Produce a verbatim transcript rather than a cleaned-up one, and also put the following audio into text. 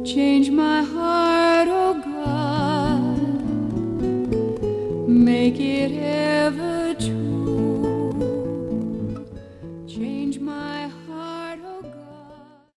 Change my heart, oh God, make it ever true.